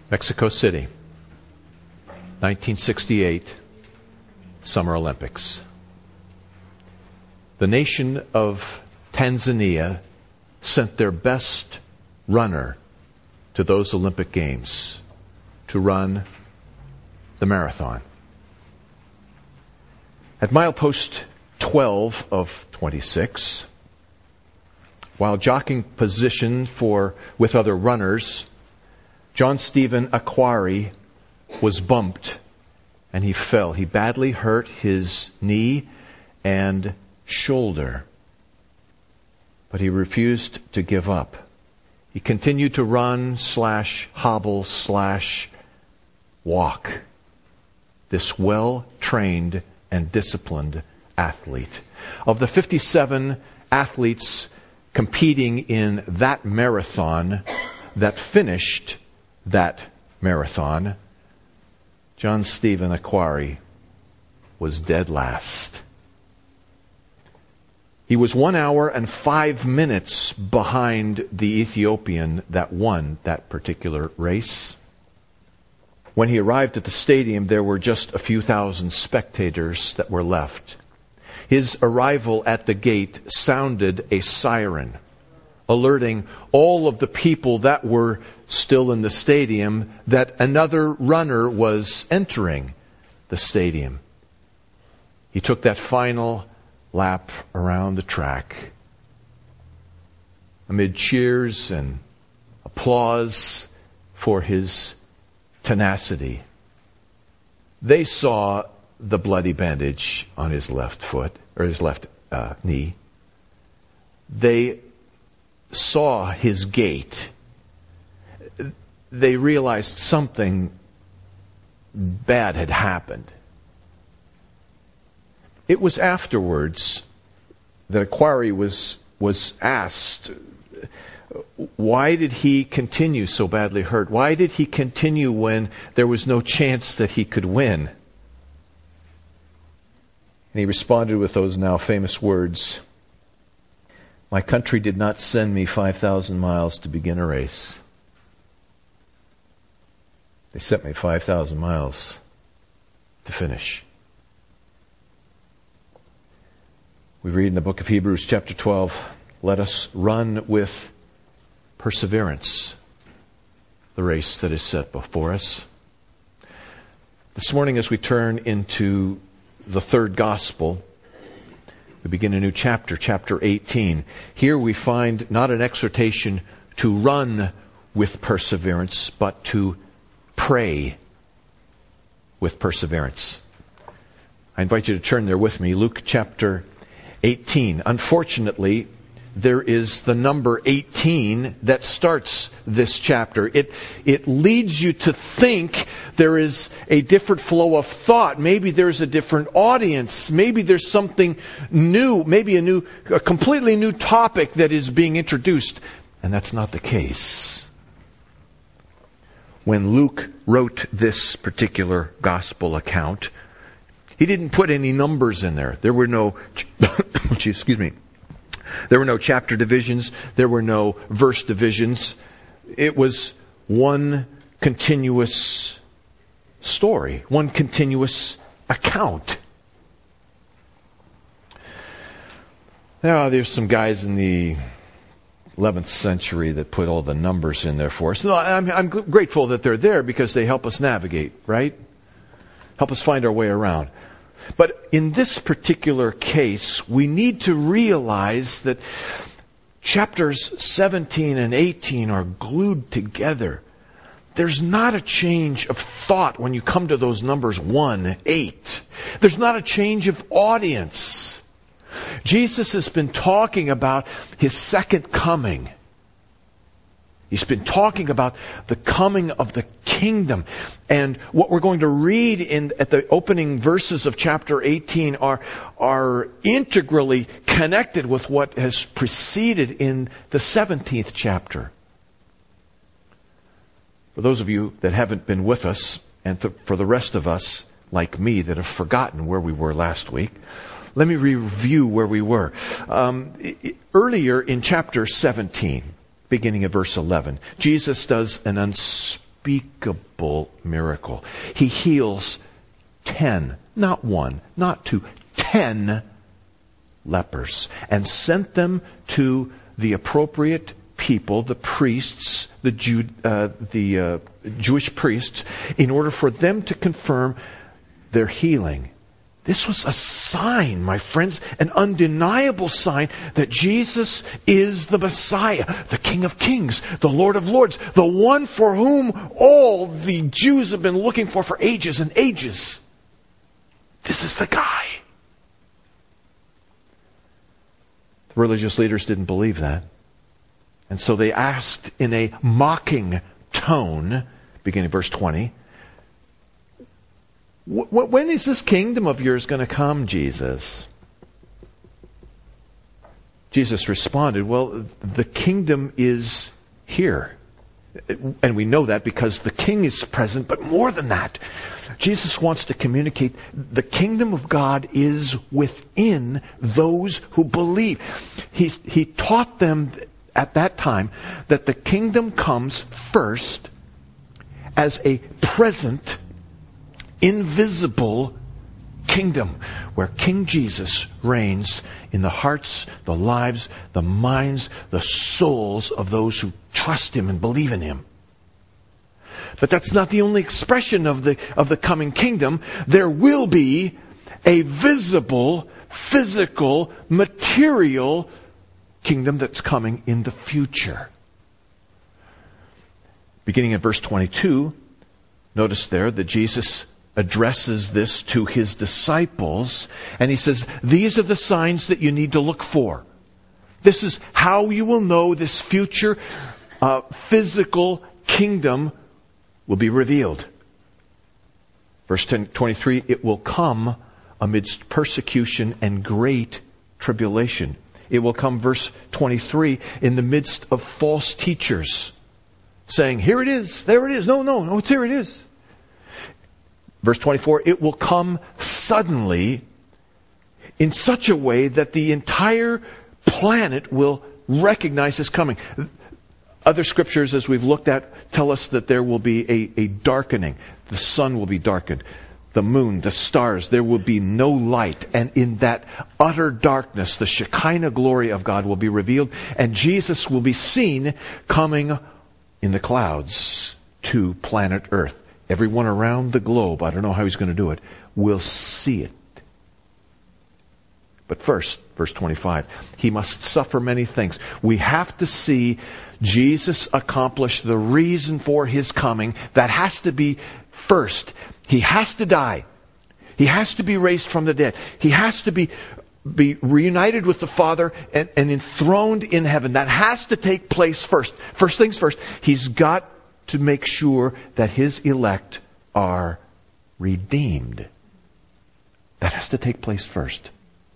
Mexico City, 1968, Summer Olympics. The nation of Tanzania sent their best runner to those Olympic Games to run the marathon. At milepost 12 of 26, while jockeying position with other runners, John Stephen Akhwari was bumped and he fell. He badly hurt his knee and shoulder, but he refused to give up. He continued to run / hobble / walk. This well-trained and disciplined athlete. Of the 57 athletes competing in that marathon that finished that marathon, John Stephen Akhwari was dead last. He was 1 hour and 5 minutes behind the Ethiopian that won that particular race. When he arrived at the stadium, there were just a few thousand spectators that were left. His arrival at the gate sounded a siren, alerting all of the people that were still in the stadium that another runner was entering the stadium. He took that final lap around the track amid cheers and applause for his tenacity. They saw the bloody bandage on his left foot, or his left knee. They saw his gait. They realized something bad had happened. It was afterwards that Akhwari was asked, why did he continue so badly hurt? Why did he continue when there was no chance that he could win? And he responded with those now famous words, "My country did not send me 5,000 miles to begin a race. They sent me 5,000 miles to finish." We read in the book of Hebrews chapter 12, "Let us run with perseverance the race that is set before us." This morning, as we turn into the third gospel, we begin a new chapter, chapter 18. Here we find not an exhortation to run with perseverance, but to pray with perseverance. I invite you to turn there with me. Luke chapter 18. Unfortunately, there is the number 18 that starts this chapter. It leads you to think there is a different flow of thought. Maybe there's a different audience. Maybe there's something new. Maybe a completely new topic that is being introduced. And that's not the case. When Luke wrote this particular gospel account, he didn't put any numbers in there. There were no, there were no chapter divisions. There were no verse divisions. It was one continuous story, one continuous account. Now, there's some guys in the 11th century that put all the numbers in there for us. No, I'm grateful that they're there because they help us navigate, right? Help us find our way around. But in this particular case, we need to realize that chapters 17 and 18 are glued together. There's not a change of thought when you come to those numbers 1, 8. There's not a change of audience. Jesus has been talking about His second coming. He's been talking about the coming of the kingdom. And what we're going to read at the opening verses of chapter 18 are integrally connected with what has preceded in the 17th chapter. For those of you that haven't been with us, and for the rest of us, like me, that have forgotten where we were last week, let me review where we were. Earlier in chapter 17, beginning at verse 11, Jesus does an unspeakable miracle. He heals 10, not 1, not 2, 10 lepers, and sent them to the appropriate people, the priests, the Jewish priests, in order for them to confirm their healing. This was a sign, my friends, an undeniable sign that Jesus is the Messiah, the King of Kings, the Lord of Lords, the one for whom all the Jews have been looking for ages and ages. This is the guy. The religious leaders didn't believe that. And so they asked in a mocking tone, beginning verse 20, when is this kingdom of yours going to come, Jesus? Jesus responded, well, the kingdom is here. And we know that because the king is present, but more than that, Jesus wants to communicate the kingdom of God is within those who believe. He taught them at that time that the kingdom comes first as a present, invisible kingdom where King Jesus reigns in the hearts, the lives, the minds, the souls of those who trust Him and believe in Him. But that's not the only expression of the coming kingdom. There will be a visible, physical, material kingdom that's coming in the future. Beginning at verse 22, notice there that Jesus addresses this to His disciples, and He says, these are the signs that you need to look for. This is how you will know this future physical kingdom will be revealed. Verse 23, it will come amidst persecution and great tribulation. It will come, verse 23, in the midst of false teachers, saying, here it is, there it is, no, it's here it is. Verse 24, it will come suddenly in such a way that the entire planet will recognize His coming. Other scriptures, as we've looked at, tell us that there will be a darkening. The sun will be darkened. The moon, the stars, there will be no light. And in that utter darkness, the Shekinah glory of God will be revealed. And Jesus will be seen coming in the clouds to planet Earth. Everyone around the globe, I don't know how He's going to do it, will see it. But first, verse 25, He must suffer many things. We have to see Jesus accomplish the reason for His coming. That has to be first. He has to die. He has to be raised from the dead. He has to be reunited with the Father and enthroned in heaven. That has to take place first. First things first. He's got to make sure that His elect are redeemed. That has to take place first.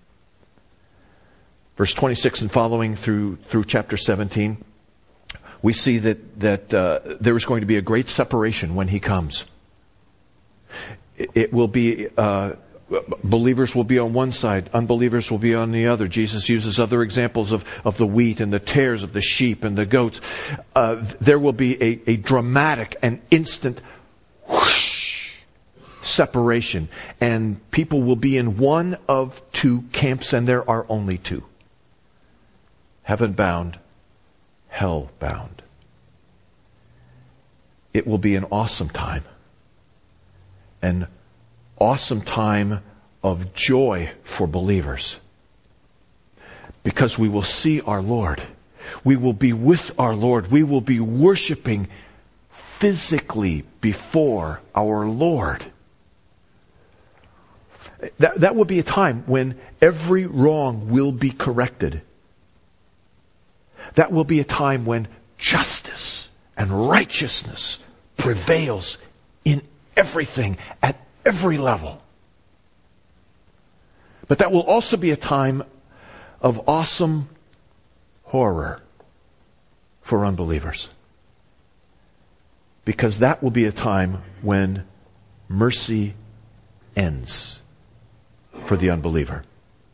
Verse 26 and following through chapter 17, we see that there is going to be a great separation when He comes. It will be, believers will be on one side, unbelievers will be on the other. Jesus uses other examples of the wheat and the tares, of the sheep and the goats. There will be a dramatic and instant whoosh separation. And people will be in one of two camps, and there are only two. Heaven bound, hell bound. It will be an awesome time. An awesome time of joy for believers. Because we will see our Lord. We will be with our Lord. We will be worshiping physically before our Lord. That will be a time when every wrong will be corrected. That will be a time when justice and righteousness prevails in everything, at every level. But that will also be a time of awesome horror for unbelievers. Because that will be a time when mercy ends for the unbeliever.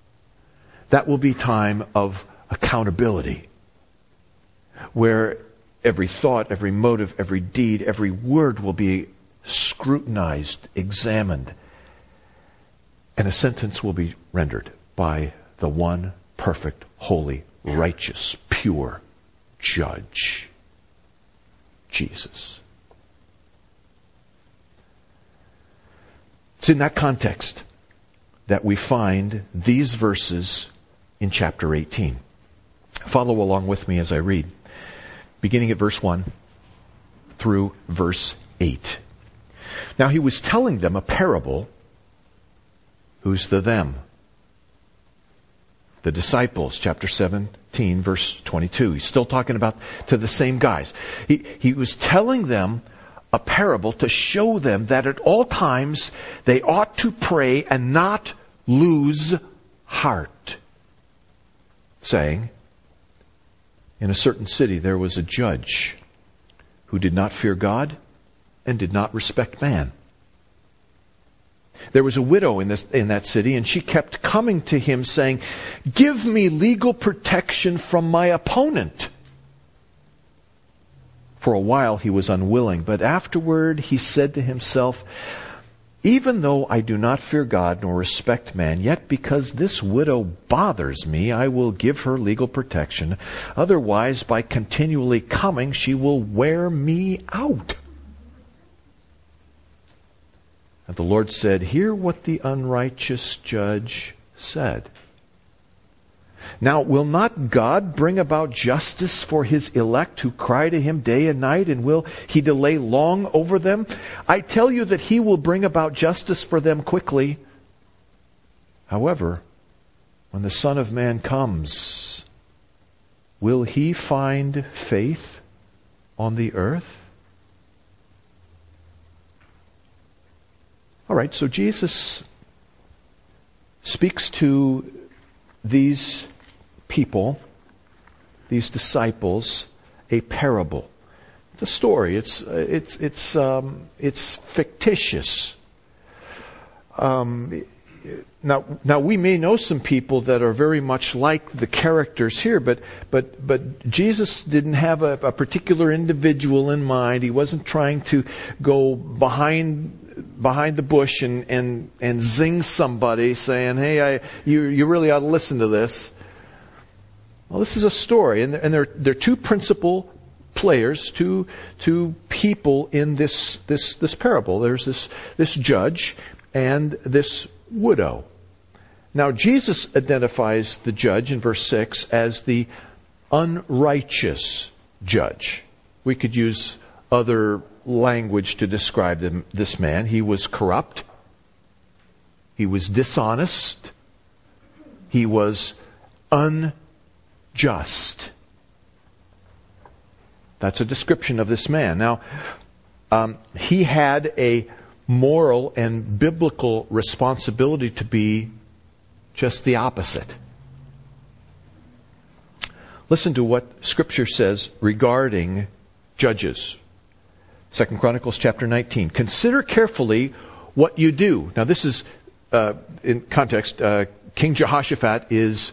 That will be time of accountability, where Every thought, every motive, every deed, every word will be scrutinized, examined. And a sentence will be rendered by the one perfect, holy, righteous, pure judge, Jesus. It's in that context that we find these verses in chapter 18. Follow along with me as I read, beginning at verse 1 through verse 8. Now he was telling them a parable. Who's the them? The disciples, chapter 17, verse 22. He's still talking about to the same guys. He was telling them a parable to show them that at all times they ought to pray and not lose heart. Saying, in a certain city there was a judge who did not fear God and did not respect man. There was a widow in that city, and she kept coming to him saying, "Give me legal protection from my opponent." For a while he was unwilling, but afterward he said to himself, "Even though I do not fear God nor respect man, yet because this widow bothers me, I will give her legal protection. Otherwise, by continually coming, she will wear me out." And the Lord said, "Hear what the unrighteous judge said. Now, will not God bring about justice for his elect who cry to him day and night, and will he delay long over them? I tell you that he will bring about justice for them quickly. However, when the Son of Man comes, will he find faith on the earth?" All right, so Jesus speaks to these people, these disciples, a parable. It's a story. It's fictitious. Now we may know some people that are very much like the characters here, but Jesus didn't have a particular individual in mind. He wasn't trying to go behind the bush and zing somebody saying, "Hey, you really ought to listen to this." Well, this is a story, and there are two principal players, two people in this parable. There's this judge and this widow. Now, Jesus identifies the judge in verse 6 as the unrighteous judge. We could use other language to describe this man. He was corrupt. He was dishonest. He was unjust. That's a description of this man. Now, he had a moral and biblical responsibility to be just the opposite. Listen to what Scripture says regarding judges. 2 Chronicles chapter 19. "Consider carefully what you do." Now this is, in context, King Jehoshaphat is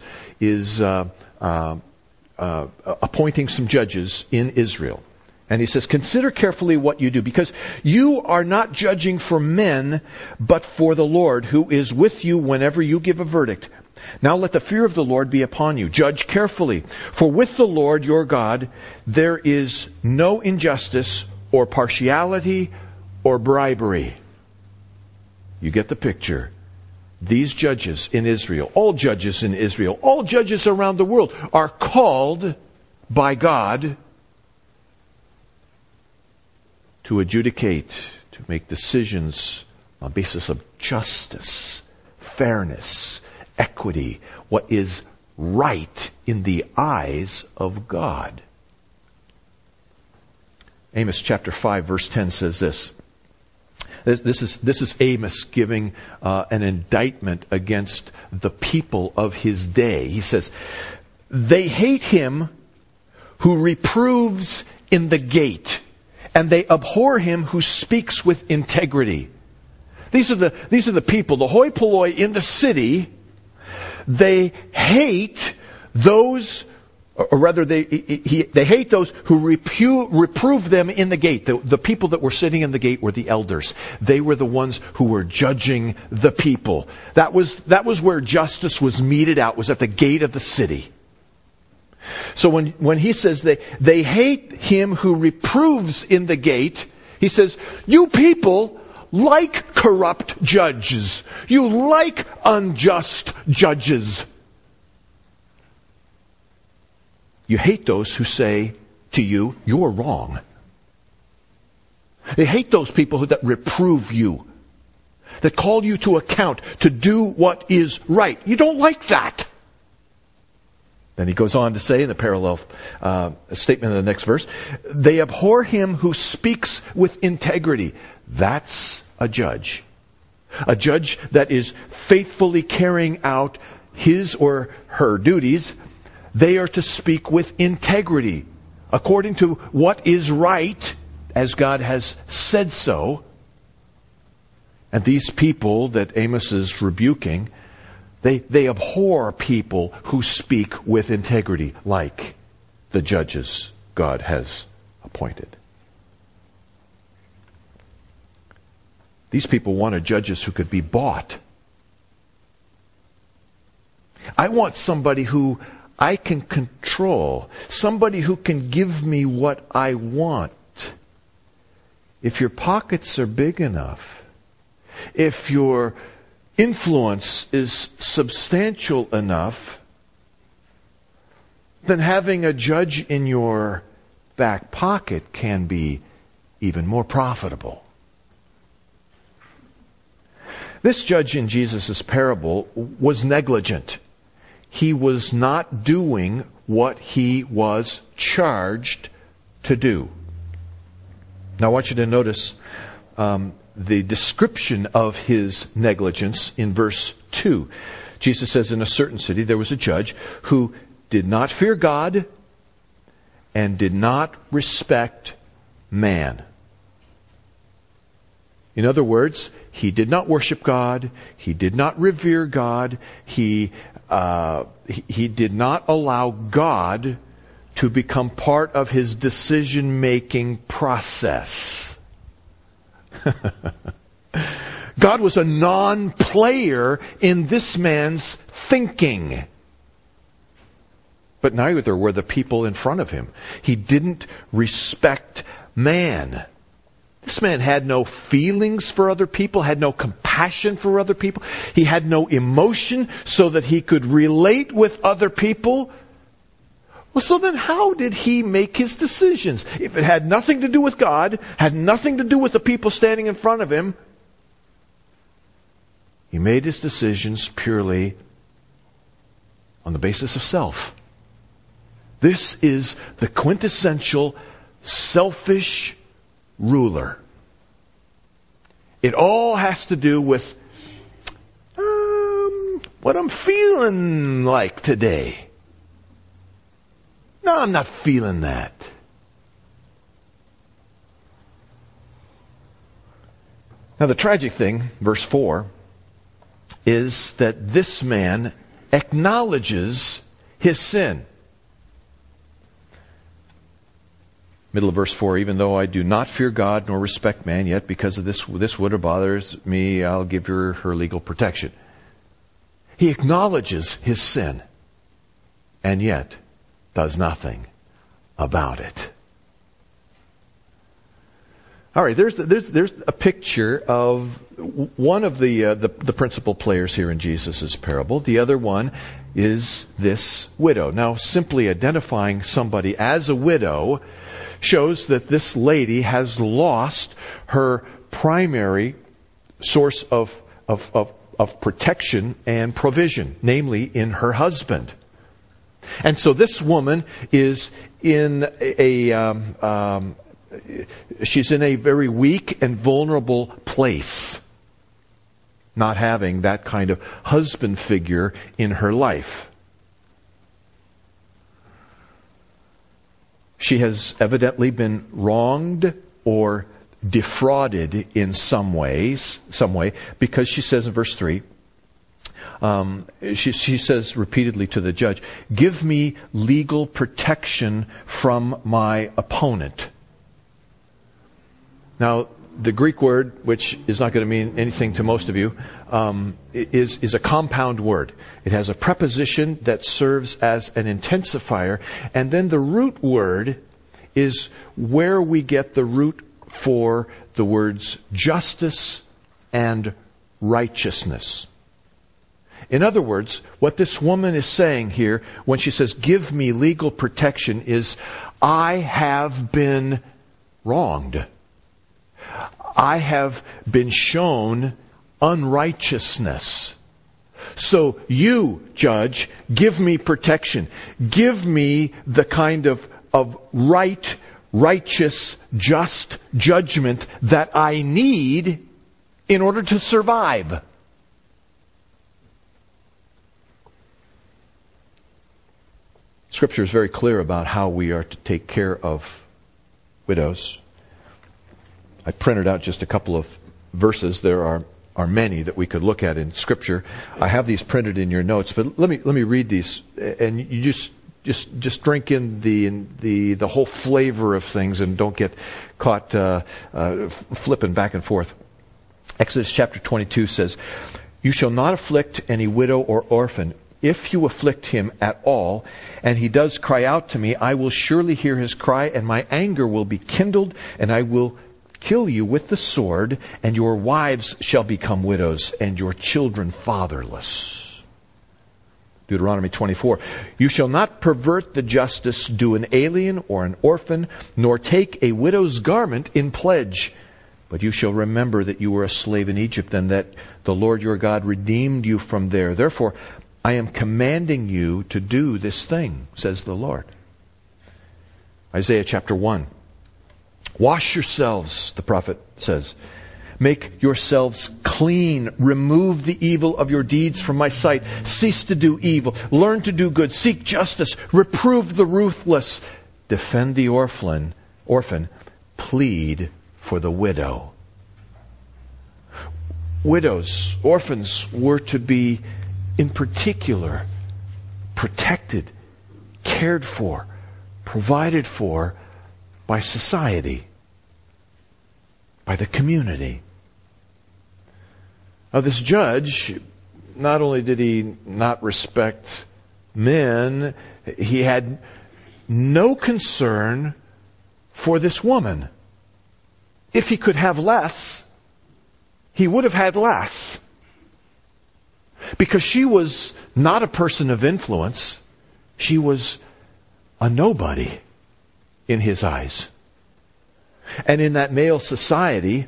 appointing some judges in Israel. And he says, "Consider carefully what you do, because you are not judging for men, but for the Lord, who is with you whenever you give a verdict. Now let the fear of the Lord be upon you. Judge carefully, for with the Lord your God there is no injustice or partiality or bribery." You get the picture. These judges in Israel, all judges in Israel, all judges around the world are called by God to adjudicate, to make decisions on the basis of justice, fairness, equity, what is right in the eyes of God. Amos chapter 5 verse 10 says this. This is Amos giving an indictment against the people of his day. He says, "They hate him who reproves in the gate, and they abhor him who speaks with integrity." These are the people, the hoi polloi in the city. They hate those or rather they hate those who reprove them in the gate. The people that were sitting in the gate were the elders. They were the ones who were judging the people. That was where justice was meted out, was at the gate of the city. So when he says they hate him who reproves in the gate, he says, you people like corrupt judges. You like unjust judges. You hate those who say to you, you're wrong. They hate those people that reprove you, that call you to account, to do what is right. You don't like that. Then he goes on to say in the parallel statement in the next verse, they abhor him who speaks with integrity. That's a judge. A judge that is faithfully carrying out his or her duties. They are to speak with integrity, according to what is right, as God has said so. And these people that Amos is rebuking, they abhor people who speak with integrity, like the judges God has appointed. These people wanted judges who could be bought. I want somebody who I can control. Somebody who can give me what I want. If your pockets are big enough, if your influence is substantial enough, then having a judge in your back pocket can be even more profitable. This judge in Jesus' parable was negligent. He was not doing what he was charged to do. Now I want you to notice the description of his negligence in verse 2. Jesus says, in a certain city there was a judge who did not fear God and did not respect man. In other words, he did not worship God. He did not revere God. He did not allow God to become part of his decision-making process. God was a non-player in this man's thinking. But neither were the people in front of him. He didn't respect man. This man had no feelings for other people, had no compassion for other people. He had no emotion so that he could relate with other people. Well, so then how did he make his decisions? If it had nothing to do with God, had nothing to do with the people standing in front of him, he made his decisions purely on the basis of self. This is the quintessential selfish ruler. It all has to do with what I'm feeling like today. No, I'm not feeling that. Now the tragic thing, verse 4, is that this man acknowledges his sin. Middle of verse 4, even though I do not fear God nor respect man, yet because of this would bothers me, I'll give her legal protection. He acknowledges his sin, and yet does nothing about it. All right, there's a picture of one of the principal players here in Jesus' parable. The other one is this widow. Now, simply identifying somebody as a widow shows that this lady has lost her primary source of protection and provision, namely in her husband. And so this woman is in she's in a very weak and vulnerable place, not having that kind of husband figure in her life. She has evidently been wronged or defrauded in some way, because she says in verse 3, She says repeatedly to the judge, "Give me legal protection from my opponent." Now, the Greek word, which is not going to mean anything to most of you, is a compound word. It has a preposition that serves as an intensifier, and then the root word is where we get the root for the words justice and righteousness. In other words, what this woman is saying here when she says, "Give me legal protection," is, I have been wronged. I have been shown unrighteousness. So you, judge, give me protection. Give me the kind of right, righteous, just judgment that I need in order to survive. Scripture is very clear about how we are to take care of widows. I printed out just a couple of verses. There are many that we could look at in Scripture. I have these printed in your notes, but let me read these, and you just drink in the whole flavor of things and don't get caught flipping back and forth. Exodus chapter 22 says, "You shall not afflict any widow or orphan. If you afflict him at all, and he does cry out to me, I will surely hear his cry, and my anger will be kindled, and I will kill you with the sword, and your wives shall become widows, and your children fatherless." Deuteronomy 24, "You shall not pervert the justice due an alien or an orphan, nor take a widow's garment in pledge. But you shall remember that you were a slave in Egypt, and that the Lord your God redeemed you from there. Therefore, I am commanding you to do this thing, says the Lord." Isaiah chapter 1. "Wash yourselves," the prophet says. "Make yourselves clean. Remove the evil of your deeds from my sight. Cease to do evil. Learn to do good. Seek justice. Reprove the ruthless. Defend the orphan. Plead for the widow." Widows, orphans were to be, in particular, protected, cared for, provided for by society, by the community. Now, this judge, not only did he not respect men, he had no concern for this woman. If he could have less, he would have had less. Because she was not a person of influence. She was a nobody in his eyes. And in that male society,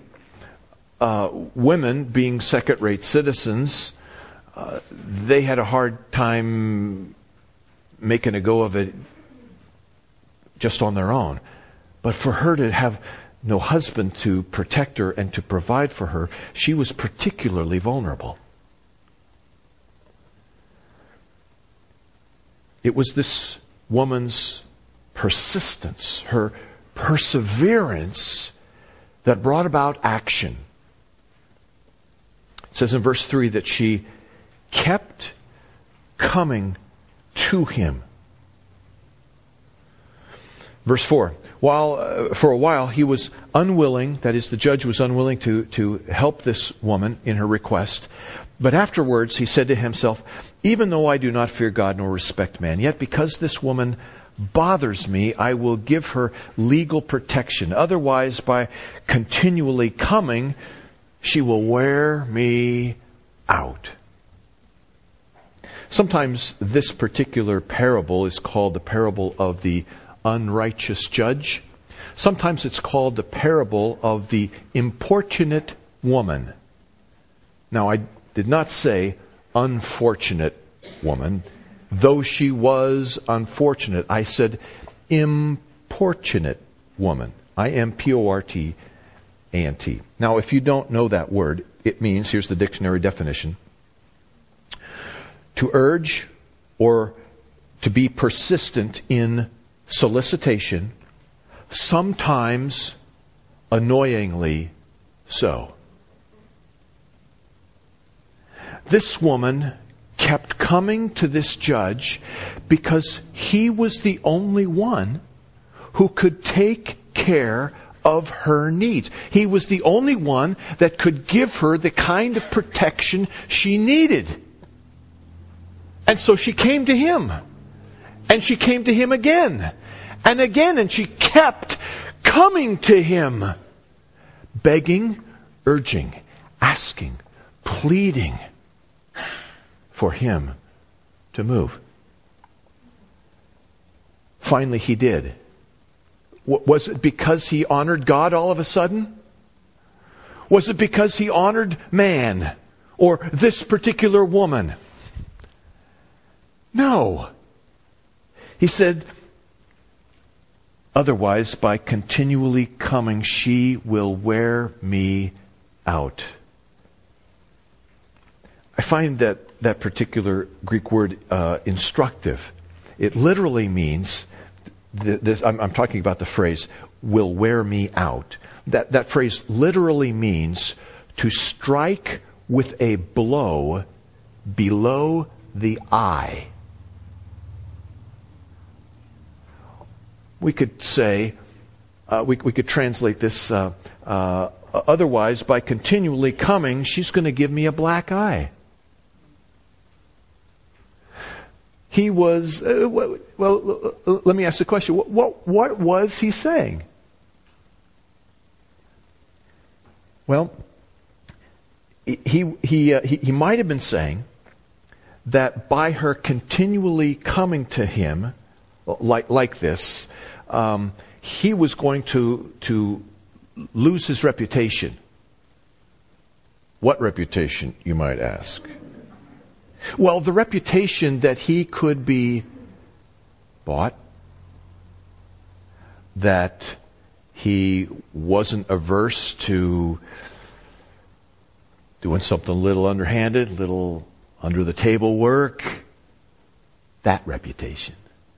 women being second-rate citizens, they had a hard time making a go of it just on their own. But for her to have no husband to protect her and to provide for her, she was particularly vulnerable. It was this woman's persistence, her perseverance, that brought about action. It says in verse 3 that she kept coming to him. Verse 4, for a while he was unwilling, that is, the judge was unwilling to help this woman in her request. But afterwards he said to himself, "Even though I do not fear God nor respect man, yet because this woman bothers me, I will give her legal protection. Otherwise, by continually coming, she will wear me out." Sometimes this particular parable is called the parable of the unrighteous judge. Sometimes it's called the parable of the importunate woman. Now, I did not say unfortunate woman, though she was unfortunate. I said importunate woman. Important. Now, if you don't know that word, it means, here's the dictionary definition, to urge or to be persistent in solicitation, sometimes annoyingly so. This woman kept coming to this judge because he was the only one who could take care of her needs. He was the only one that could give her the kind of protection she needed. And so she came to him. And she came to him again. And again. And she kept coming to him. Begging, urging, asking, pleading for him to move. Finally, he did. Was it because he honored God all of a sudden? Was it because he honored man or this particular woman? No. He said, otherwise, by continually coming, she will wear me out. I find that particular Greek word instructive. It literally means, I'm talking about the phrase, will wear me out. That phrase literally means to strike with a blow below the eye. We could say, we could translate this, otherwise, by continually coming, she's going to give me a black eye. He was, well, let me ask the question. What was he saying? Well, he might have been saying that by her continually coming to him, like this, he was going to lose his reputation. What reputation, you might ask? Well, the reputation that he could be bought, that he wasn't averse to doing something a little underhanded, little under the table work, that reputation.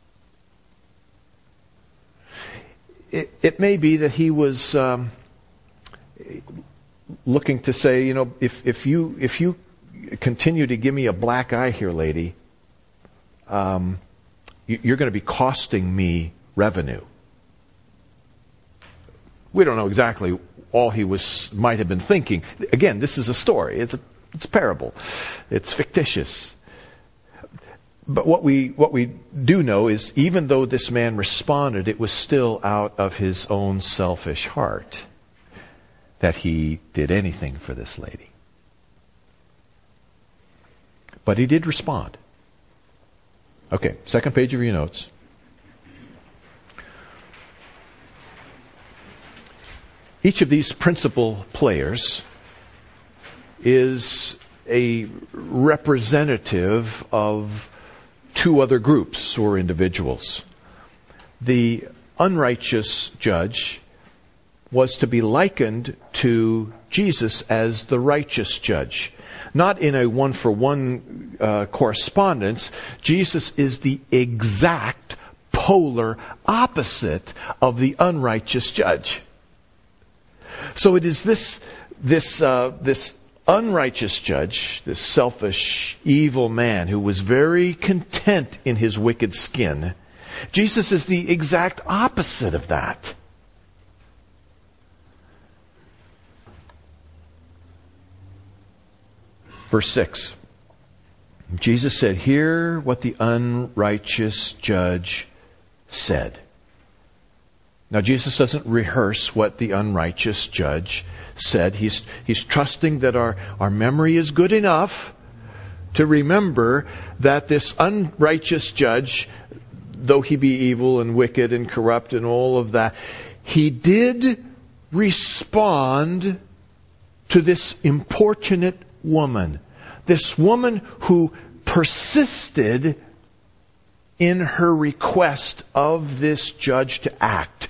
It may be that he was looking to say, if you continue to give me a black eye here, lady, you're going to be costing me revenue. We don't know exactly all he might have been thinking. Again, this is a story. It's a parable. It's fictitious. But what we do know is, even though this man responded, it was still out of his own selfish heart that he did anything for this lady. But he did respond. Okay, second page of your notes. Each of these principal players is a representative of two other groups or individuals. The unrighteous judge was to be likened to Jesus as the righteous judge. Not in a one-for-one correspondence. Jesus is the exact polar opposite of the unrighteous judge. So it is this unrighteous judge, this selfish, evil man who was very content in his wicked skin. Jesus is the exact opposite of that. Verse 6. Jesus said, "Hear what the unrighteous judge said." Now, Jesus doesn't rehearse what the unrighteous judge said. He's trusting that our memory is good enough to remember that this unrighteous judge, though he be evil and wicked and corrupt and all of that, he did respond to this importunate woman. This woman who persisted in her request of this judge to act.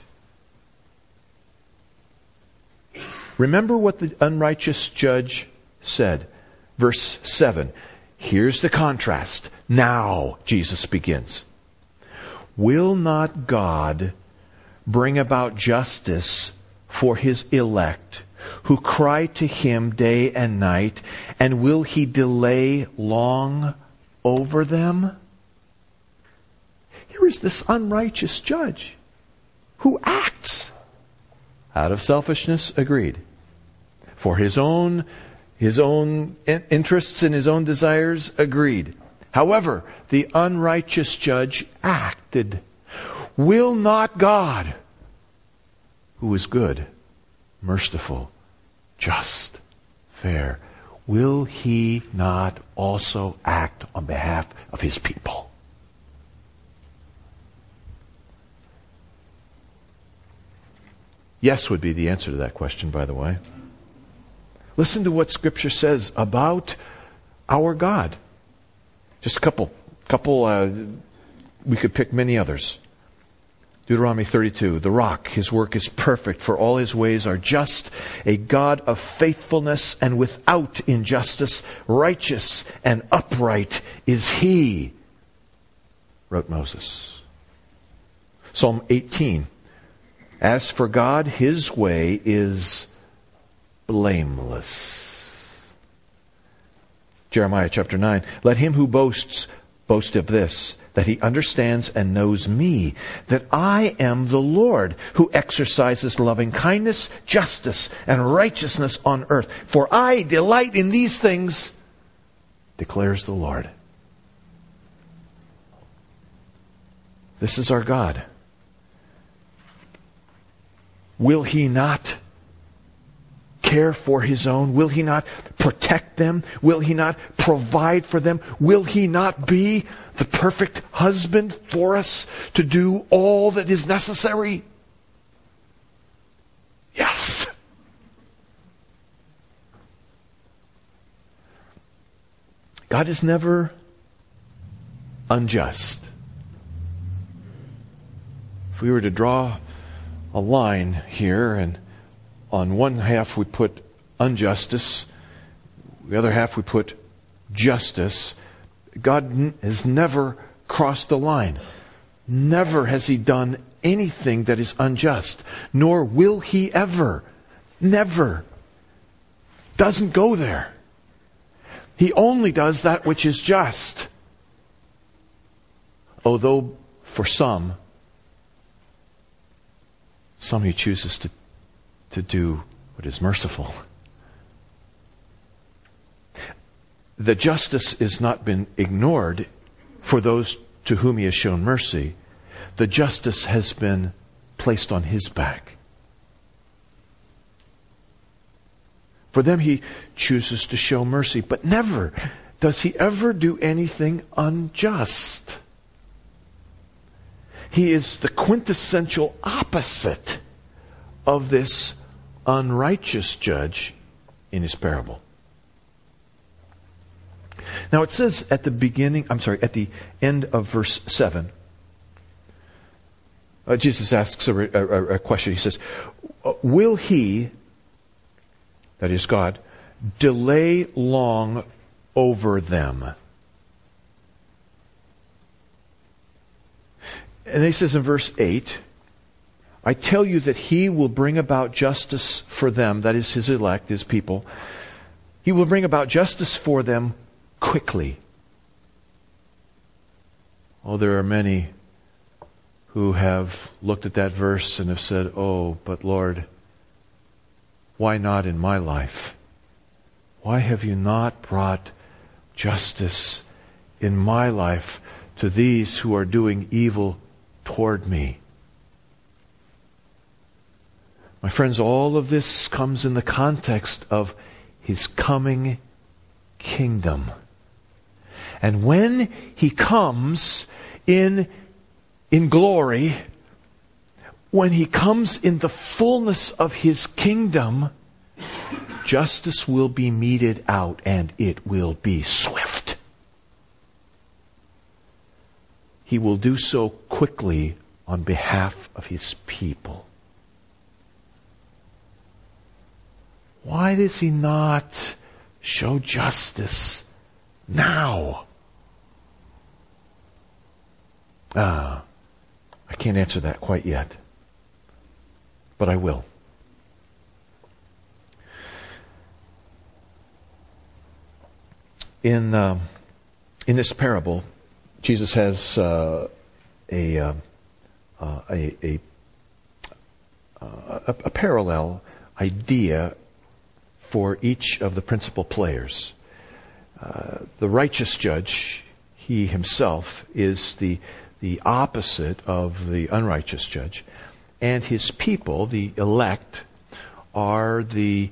Remember what the unrighteous judge said. Verse 7. Here's the contrast. Now, Jesus begins. Will not God bring about justice for His elect, who cry to Him day and night, and will He delay long? over them. Here is this unrighteous judge who acts out of selfishness, agreed, for his own interests and his own desires, agreed. However, the unrighteous judge acted. Will not God, who is good, merciful, just, fair, will He not also act on behalf of His people? Yes would be the answer to that question, by the way. Listen to what Scripture says about our God. Just a couple. We could pick many others. Deuteronomy 32, the rock, His work is perfect, for all His ways are just, a God of faithfulness and without injustice, righteous and upright is He, wrote Moses. Psalm 18, as for God, His way is blameless. Jeremiah chapter 9, let him who boasts boast of this, that he understands and knows me, that I am the Lord who exercises loving kindness, justice, and righteousness on earth. For I delight in these things, declares the Lord. This is our God. Will He not care for His own? Will He not protect them? Will He not provide for them? Will He not be the perfect husband for us to do all that is necessary? Yes. God is never unjust. If we were to draw a line here, and on one half we put injustice, the other half we put justice, God has never crossed the line. Never has He done anything that is unjust, nor will He ever. Never. Doesn't go there. He only does that which is just. Although for some He chooses to do what is merciful. The justice has not been ignored for those to whom He has shown mercy. The justice has been placed on His back. For them He chooses to show mercy, but never does He ever do anything unjust. He is the quintessential opposite of this unrighteous judge in His parable. Now it says at the end of verse 7, Jesus asks a question. He says, will He, that is God, delay long over them? And he says in verse 8, I tell you that He will bring about justice for them, that is His elect, His people. He will bring about justice for them quickly. Oh, there are many who have looked at that verse and have said, oh, but Lord, why not in my life? Why have You not brought justice in my life to these who are doing evil toward me? My friends, all of this comes in the context of His coming kingdom. And when He comes in glory, when He comes in the fullness of His kingdom, justice will be meted out, and it will be swift. He will do so quickly on behalf of His people. Why does He not show justice now? I can't answer that quite yet, but I will. In In this parable, Jesus has a parallel idea for each of the principal players. The righteous judge, he himself, is the opposite of the unrighteous judge. And his people, the elect, are the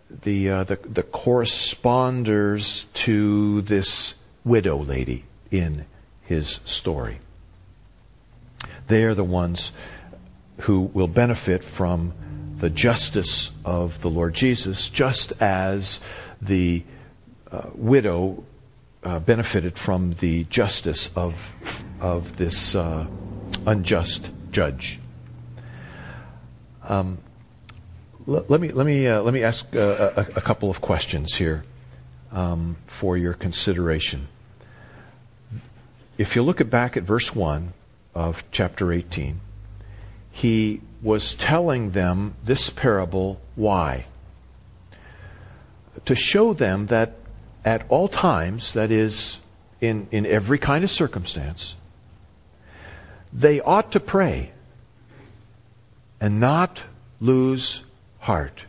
corresponders to this widow lady in his story. They are the ones who will benefit from the justice of the Lord Jesus, just as the widow benefited from the justice of this unjust judge. Let me ask a couple of questions here for your consideration. If you look back at verse 1 of chapter 18, he was telling them this parable. Why? To show them that at all times, that is, in every kind of circumstance, they ought to pray and not lose heart.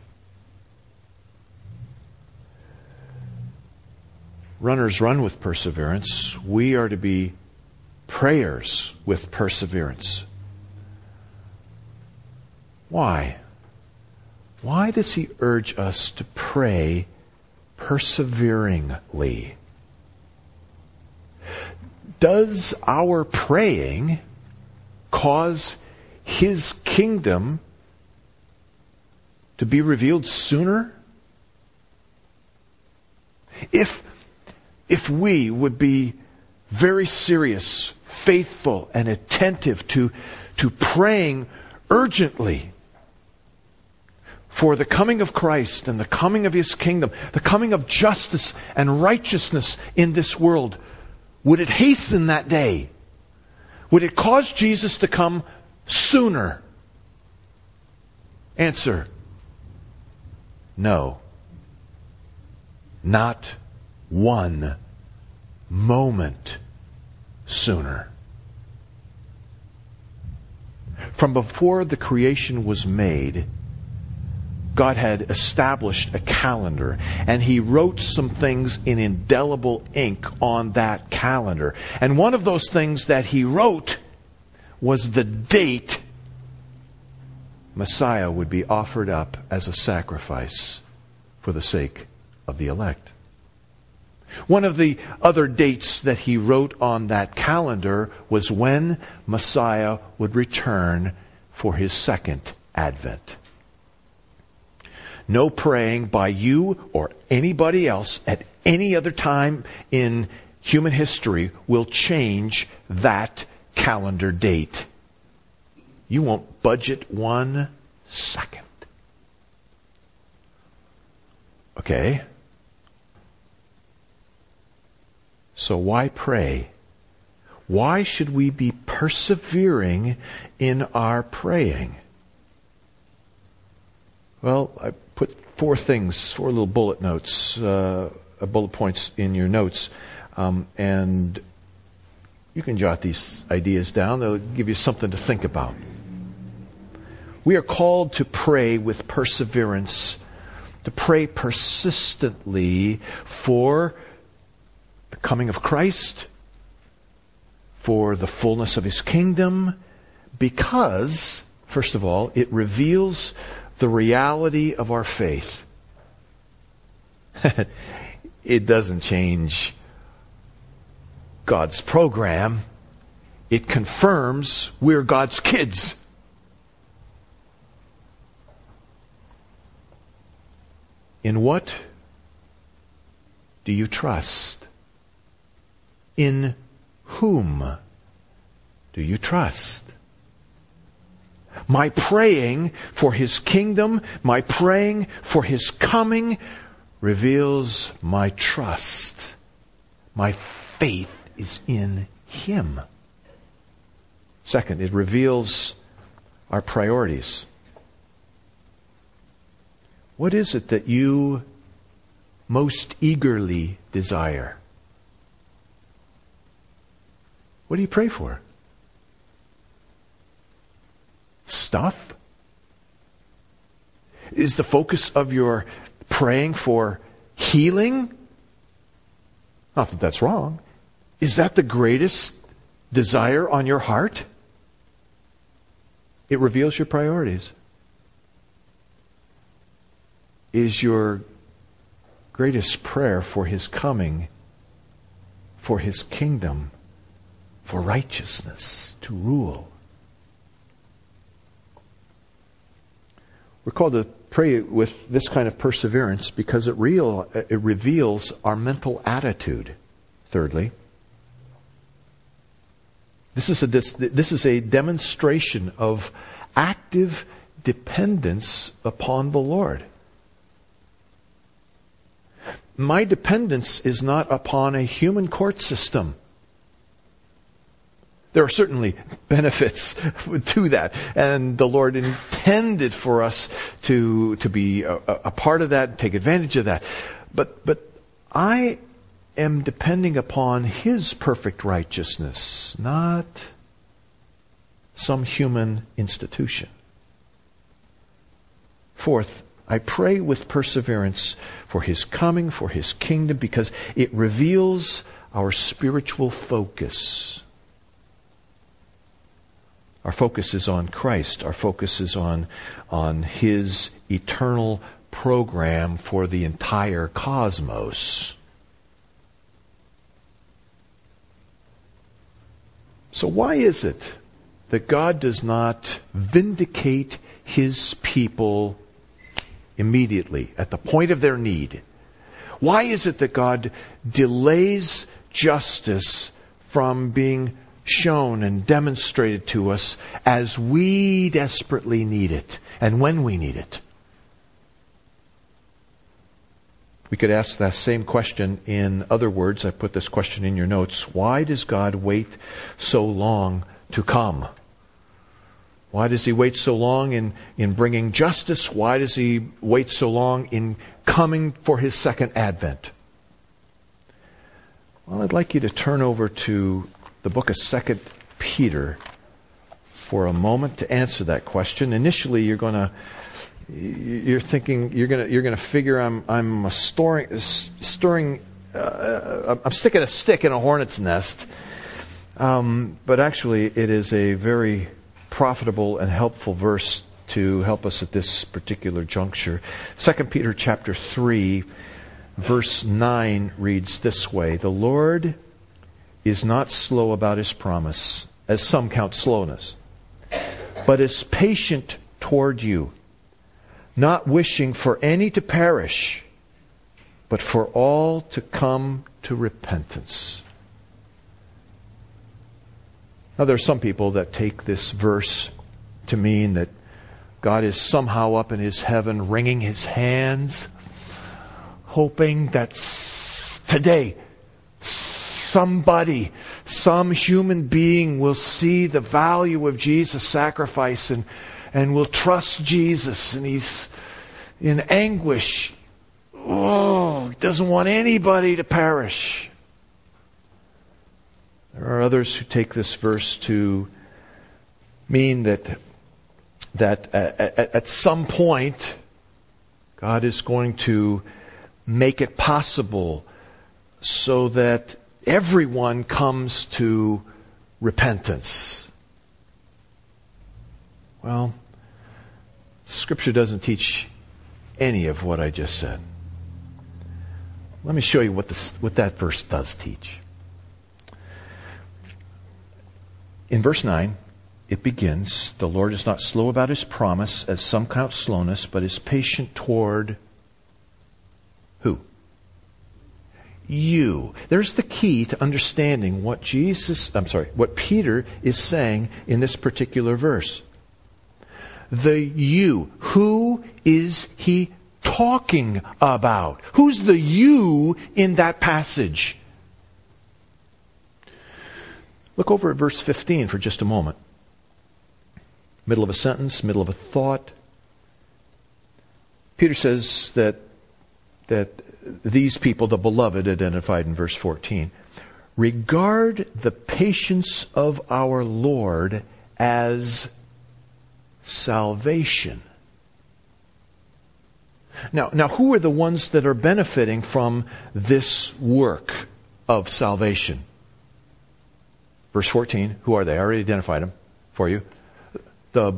Runners run with perseverance. We are to be prayers with perseverance. Why? Why does he urge us to pray perseveringly? Does our praying cause his kingdom to be revealed sooner? If we would be very serious, faithful, and attentive to praying urgently for the coming of Christ and the coming of his kingdom, the coming of justice and righteousness in this world, would it hasten that day? Would it cause Jesus to come sooner? Answer: no. Not one moment sooner. From before the creation was made, God had established a calendar, and he wrote some things in indelible ink on that calendar. And one of those things that he wrote was the date Messiah would be offered up as a sacrifice for the sake of the elect. One of the other dates that he wrote on that calendar was when Messiah would return for his second advent. No praying by you or anybody else at any other time in human history will change that calendar date. You won't budget 1 second. Okay? So why pray? Why should we be persevering in our praying? Well, I put 4 little bullet notes, bullet points in your notes, and you can jot these ideas down. They'll give you something to think about. We are called to pray with perseverance, to pray persistently for the coming of Christ, for the fullness of his kingdom, because, first of all, it reveals the reality of our faith. It doesn't change God's program. It confirms we're God's kids. In what do you trust? In whom do you trust? My praying for his kingdom, my praying for his coming, reveals my trust. My faith is in him. Second, it reveals our priorities. What is it that you most eagerly desire? What do you pray for? Stuff? Is the focus of your praying for healing? Not that that's wrong. Is that the greatest desire on your heart? It reveals your priorities. Is your greatest prayer for His coming, for His kingdom, for righteousness, to rule? We're called to pray with this kind of perseverance because it reveals our mental attitude. Thirdly, this is a demonstration of active dependence upon the Lord. My dependence is not upon a human court system. There are certainly benefits to that, and the Lord intended for us to be a part of that, take advantage of that. But I am depending upon His perfect righteousness, not some human institution. Fourth, I pray with perseverance for His coming, for His kingdom, because it reveals our spiritual focus. Our focus is on Christ. Our focus is on His eternal program for the entire cosmos. So why is it that God does not vindicate His people immediately, at the point of their need? Why is it that God delays justice from being shown and demonstrated to us as we desperately need it and when we need it? We could ask that same question in other words. I put this question in your notes. Why does God wait so long to come? Why does He wait so long in bringing justice? Why does He wait so long in coming for His second advent? Well, I'd like you to turn over to the book of 2 Peter for a moment to answer that question. Initially, you're thinking you're gonna figure I'm sticking a stick in a hornet's nest. But actually, it is a very profitable and helpful verse to help us at this particular juncture. 2 Peter chapter 3, verse 9 reads this way: "The Lord is not slow about His promise, as some count slowness, but is patient toward you, not wishing for any to perish, but for all to come to repentance." Now, there are some people that take this verse to mean that God is somehow up in His heaven wringing His hands, hoping that today somebody, some human being will see the value of Jesus' sacrifice and will trust Jesus, and he's in anguish. He doesn't want anybody to perish. There are others who take this verse to mean that at some point God is going to make it possible so that everyone comes to repentance. Well, Scripture doesn't teach any of what I just said. Let me show you what that verse does teach. In verse 9, it begins, "The Lord is not slow about His promise, as some count slowness, but is patient toward" who? You. There's the key to understanding what Peter is saying in this particular verse. The you. Who is he talking about? Who's the you in that passage? Look over at verse 15 for just a moment. Middle of a sentence, middle of a thought. Peter says that these people, the beloved, identified in verse 14, regard the patience of our Lord as salvation. Now, who are the ones that are benefiting from this work of salvation? Verse 14, who are they? I already identified them for you. The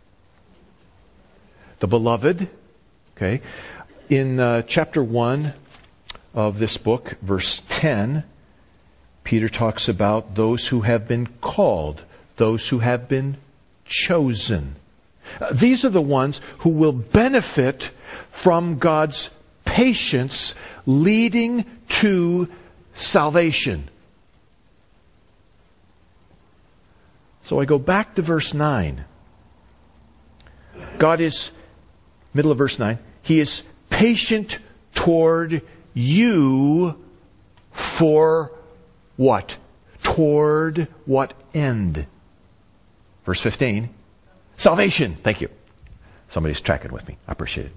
beloved, okay. In chapter 1 of this book, verse 10, Peter talks about those who have been called, those who have been chosen. These are the ones who will benefit from God's patience leading to salvation. So I go back to verse 9. God is, middle of verse 9, He is patient toward you for what? Toward what end? Verse 15. Salvation. Thank you. Somebody's tracking with me. I appreciate it.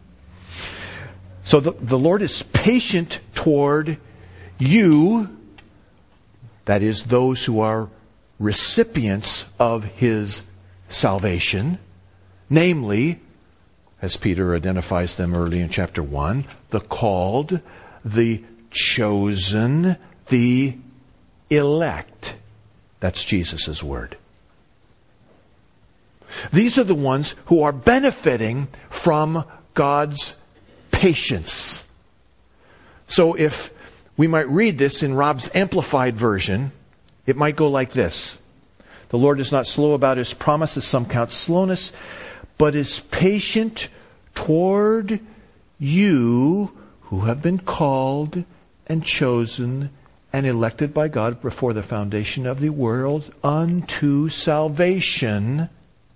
So the Lord is patient toward you, that is, those who are recipients of His salvation, namely, as Peter identifies them early in chapter 1, the called, the chosen, the elect. That's Jesus' word. These are the ones who are benefiting from God's patience. So if we might read this in Rob's Amplified Version, it might go like this. The Lord is not slow about His promises, some count slowness, but is patient toward you who have been called and chosen and elected by God before the foundation of the world unto salvation.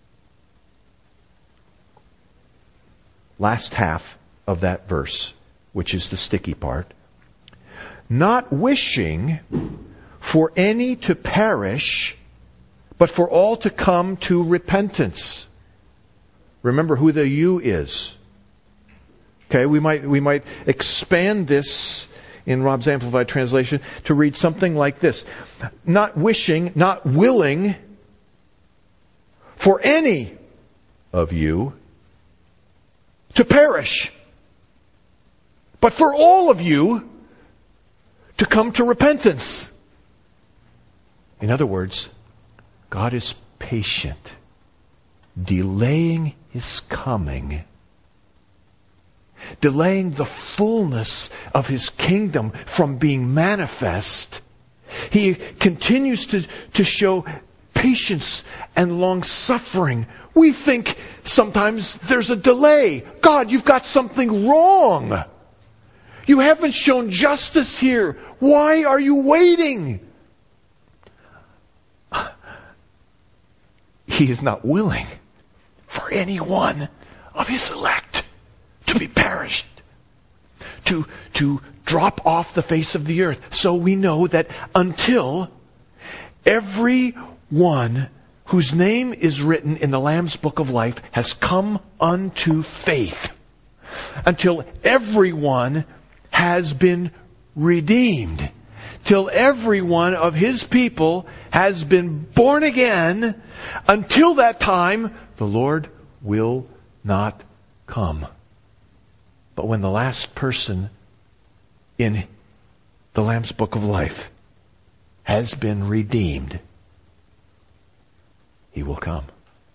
Last half of that verse, which is the sticky part. Not wishing for any to perish, but for all to come to repentance. Remember who the you is. Okay, we might expand this in Rob's Amplified Translation to read something like this. Not wishing, not willing for any of you to perish, but for all of you to come to repentance. In other words, God is patient, delaying His coming, delaying the fullness of His kingdom from being manifest. He continues to show patience and long-suffering. We think sometimes there's a delay. God, you've got something wrong. You haven't shown justice here. Why are you waiting? He is not willing for any one of His elect to be perished, to drop off the face of the earth. So we know that until every one whose name is written in the Lamb's Book of Life has come unto faith, until everyone has been redeemed, till every one of His people has been born again, until that time, the Lord will not come. But when the last person in the Lamb's Book of Life has been redeemed, He will come.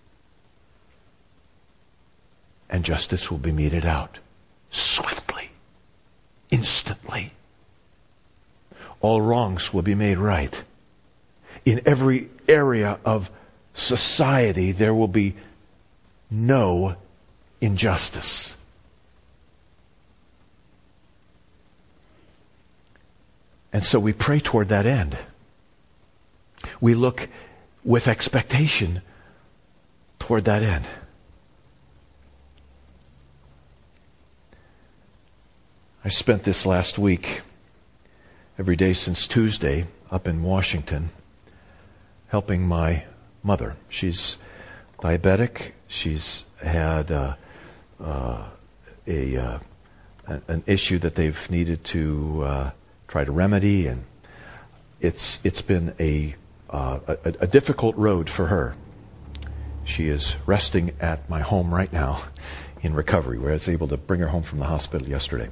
And justice will be meted out swiftly, instantly. All wrongs will be made right. In every area of society, there will be no injustice. And so we pray toward that end. We look with expectation toward that end. I spent this last week, every day since Tuesday, up in Washington, helping my mother. She's diabetic. She's had an issue that they've needed to try to remedy, and it's been a difficult road for her. She is resting at my home right now in recovery, where I was able to bring her home from the hospital yesterday.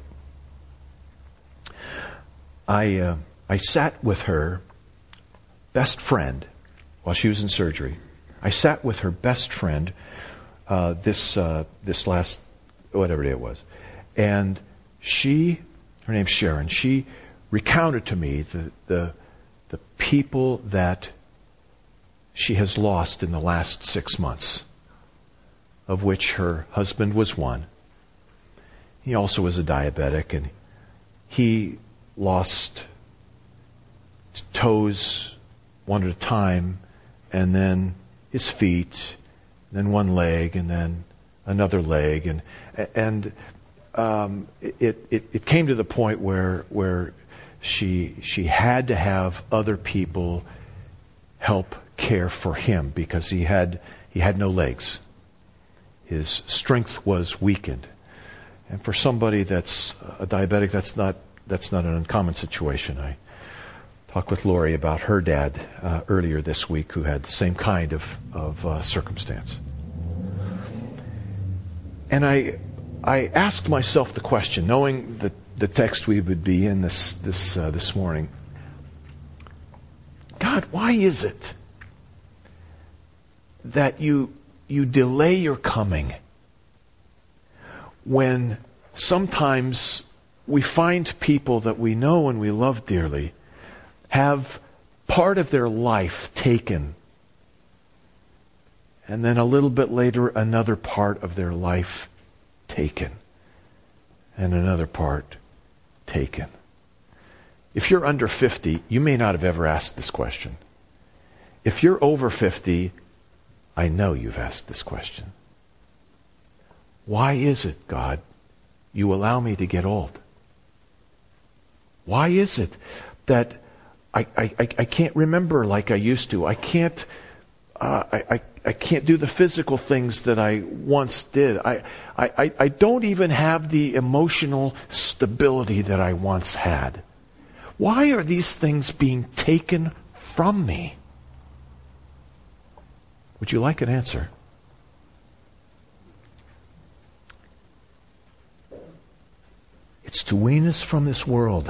I sat with her best friend while she was in surgery. I sat with her best friend this last, whatever day it was. And her name's Sharon, she recounted to me the people that she has lost in the last 6 months, of which her husband was one. He also was a diabetic, and he lost toes one at a time, and then his feet, then one leg, and then another leg, and it came to the point where she had to have other people help care for him because he had no legs. His strength was weakened, and for somebody that's a diabetic, that's not an uncommon situation. I talked with Lori about her dad earlier this week, who had the same kind of circumstance. And I asked myself the question, knowing the text we would be in this morning. God, why is it that you delay your coming when sometimes we find people that we know and we love dearly have part of their life taken, and then a little bit later another part of their life taken, and another part taken? If you're under 50, you may not have ever asked this question. If you're over 50, I know you've asked this question. Why is it, God, you allow me to get old? Why is it that I can't remember like I used to? I can't do the physical things that I once did. I don't even have the emotional stability that I once had. Why are these things being taken from me? Would you like an answer? It's to wean us from this world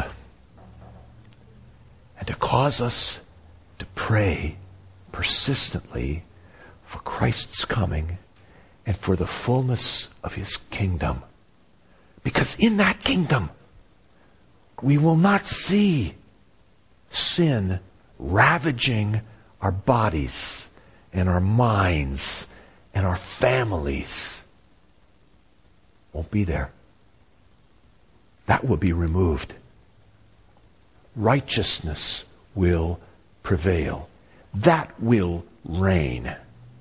and to cause us to pray persistently for Christ's coming and for the fullness of His kingdom. Because in that kingdom, we will not see sin ravaging our bodies and our minds and our families. Won't be there. That will be removed. Righteousness will prevail. That will reign.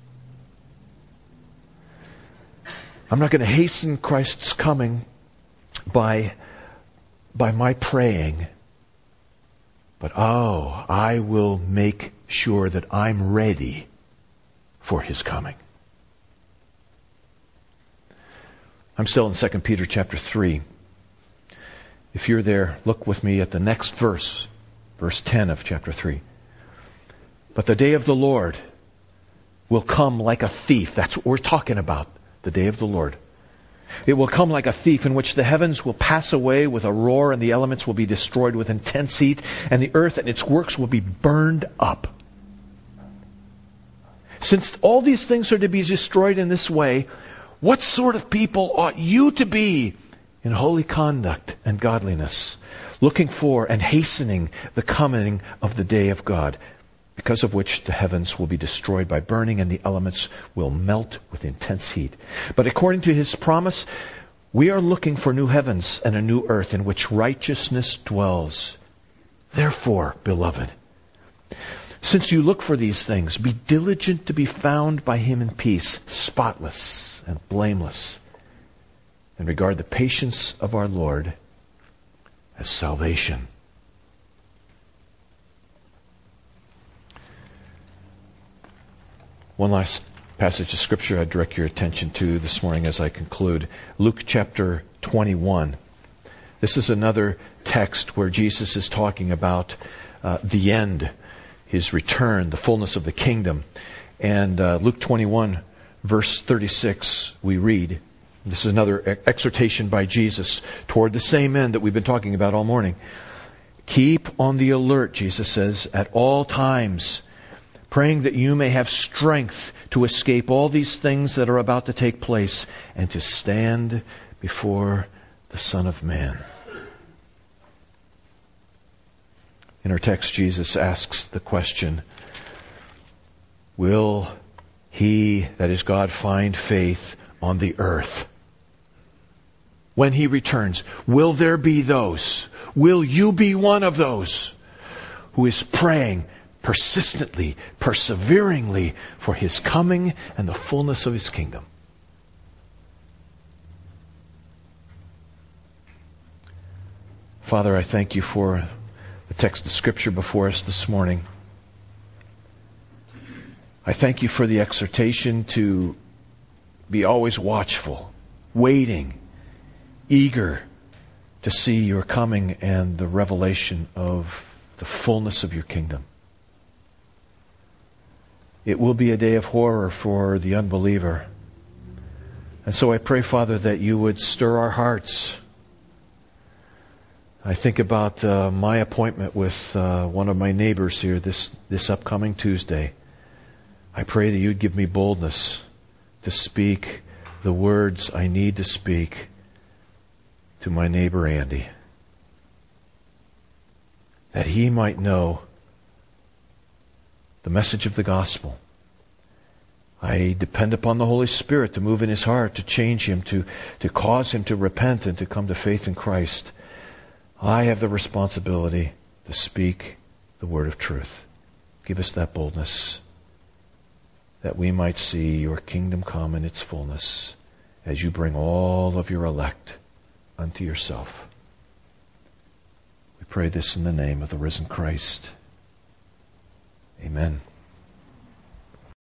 I'm not going to hasten Christ's coming by my praying, but I will make sure that I'm ready for His coming. I'm still in 2 Peter chapter 3. If you're there, look with me at the next verse, verse 10 of chapter 3. But the day of the Lord will come like a thief. That's what we're talking about, the day of the Lord. It will come like a thief, in which the heavens will pass away with a roar, and the elements will be destroyed with intense heat, and the earth and its works will be burned up. Since all these things are to be destroyed in this way, what sort of people ought you to be in holy conduct and godliness, looking for and hastening the coming of the day of God, because of which the heavens will be destroyed by burning and the elements will melt with intense heat. But according to His promise, we are looking for new heavens and a new earth in which righteousness dwells. Therefore, beloved, since you look for these things, be diligent to be found by Him in peace, spotless and blameless, and regard the patience of our Lord as salvation. One last passage of Scripture I'd direct your attention to this morning as I conclude. Luke chapter 21. This is another text where Jesus is talking about the end, His return, the fullness of the kingdom. And Luke 21, verse 36, we read, this is another exhortation by Jesus toward the same end that we've been talking about all morning. Keep on the alert, Jesus says, at all times, praying that you may have strength to escape all these things that are about to take place and to stand before the Son of Man. In our text, Jesus asks the question, will He, that is God, find faith on the earth? When He returns, will there be those? Will you be one of those who is praying persistently, perseveringly for His coming and the fullness of His kingdom? Father, I thank You for the text of Scripture before us this morning. I thank You for the exhortation to be always watchful, waiting, eager to see Your coming and the revelation of the fullness of Your kingdom. It will be a day of horror for the unbeliever. And so I pray, Father, that You would stir our hearts. I think about my appointment with one of my neighbors here this upcoming Tuesday. I pray that You'd give me boldness to speak the words I need to speak to my neighbor Andy, that he might know the message of the gospel. I depend upon the Holy Spirit to move in his heart, to change him, to cause him to repent and to come to faith in Christ. I have the responsibility to speak the word of truth. Give us that boldness, that we might see Your kingdom come in its fullness as You bring all of Your elect unto Yourself. We pray this in the name of the risen Christ. Amen.